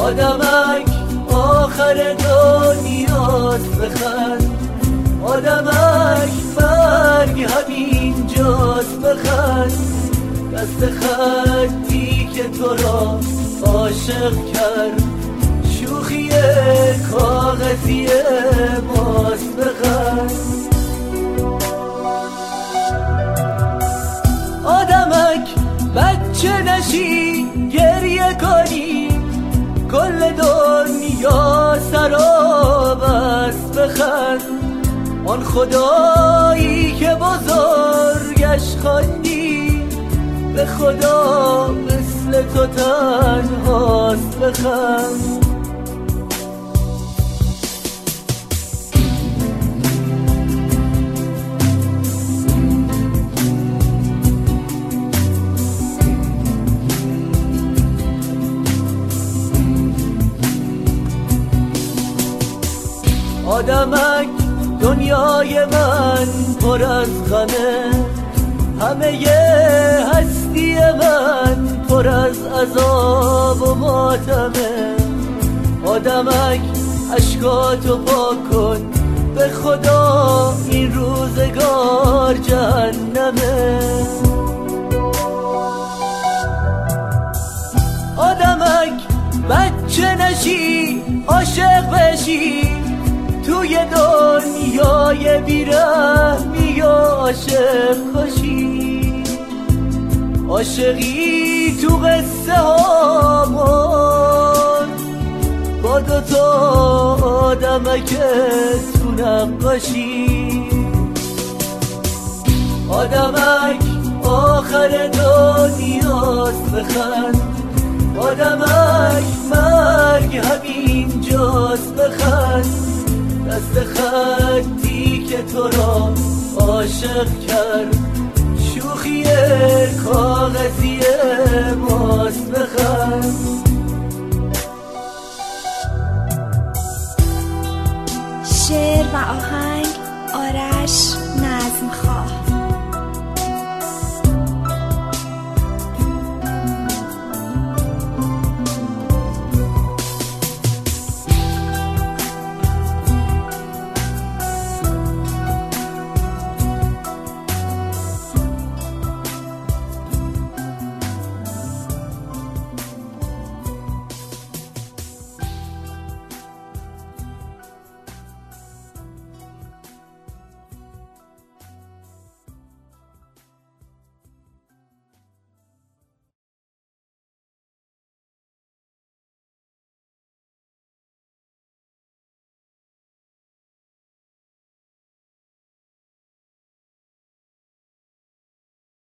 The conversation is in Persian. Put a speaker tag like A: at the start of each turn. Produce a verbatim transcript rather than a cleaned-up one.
A: آدمک آخر دنیاست بخند، آدمک مرگ همین جاست بخند. دست خطی که تو را عاشق کرد شوخی کاغذی ماست بخند. آدمک بچه نشی گریه کنی، کل دنیا سراب است بخند. آن خدایی که بزرگش خواندی به خدا مثل تو تنهاست بخند. آدمک دنیای من پر از غمه، همه ی هستی من پر از عذاب و ماتمه. آدمک اشکاتو پاک کن به خدا این روزگار جهنمه. آدمک بچه نشی عاشق بشی، توی دنیای بیرحمی و عاشق کشی. عاشقی تو قصه هامون با دوتا آدمک تو نقاشی. آدمک آخر دنیاست بخند، آدمک مرگ همین جاست بخند. دست خطی که تو را عاشق کرد شوخی کاغذی ماست بخند.
B: شعر و آهنگ آرش نظم‌خواه.